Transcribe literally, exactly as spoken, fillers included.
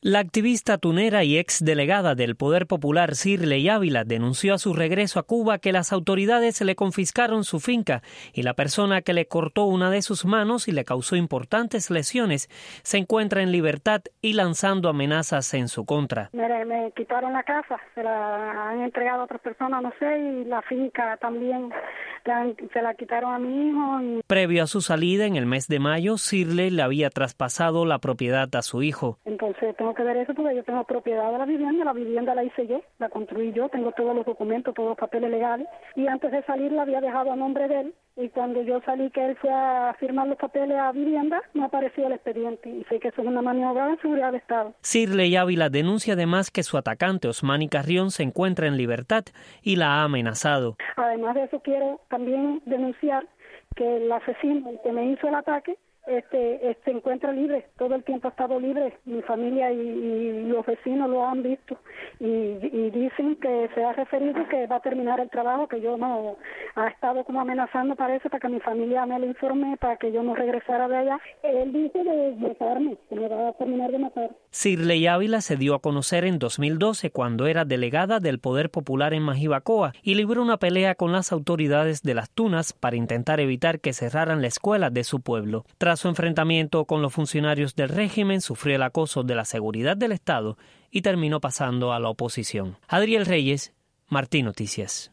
La activista tunera y exdelegada del Poder Popular Shirley Ávila denunció a su regreso a Cuba que las autoridades le confiscaron su finca y la persona que le cortó una de sus manos y le causó importantes lesiones se encuentra en libertad y lanzando amenazas en su contra. Me, me quitaron la casa, se la han entregado a otras personas, no sé, y la finca también la, se la quitaron a mi hijo. Y... Previo a su salida en el mes de mayo, Shirley le había traspasado la propiedad a su hijo. Entonces tengo que ver eso porque yo tengo propiedad de la vivienda, la vivienda la hice yo, la construí yo, tengo todos los documentos, todos los papeles legales, y antes de salir la había dejado a nombre de él, y cuando yo salí que él fue a firmar los papeles a vivienda, no apareció el expediente, y sé que eso es una maniobra de seguridad del Estado. Shirley Ávila denuncia además que su atacante Osmani Carrión se encuentra en libertad y la ha amenazado. Además de eso quiero también denunciar que el asesino, el que me hizo el ataque, Este, este, se encuentra libre, todo el tiempo ha estado libre, mi familia y, y los vecinos lo han visto y, y dicen que se ha referido que va a terminar el trabajo, que yo no, ha estado como amenazando parece para que mi familia me lo informe, para que yo no regresara de allá. Él dice de matarme, que me va a terminar de matar. Shirley Ávila se dio a conocer en dos mil doce cuando era delegada del Poder Popular en Majibacoa y libró una pelea con las autoridades de Las Tunas para intentar evitar que cerraran la escuela de su pueblo. Tras su enfrentamiento con los funcionarios del régimen, sufrió el acoso de la seguridad del Estado y terminó pasando a la oposición. Adriel Reyes, Martín Noticias.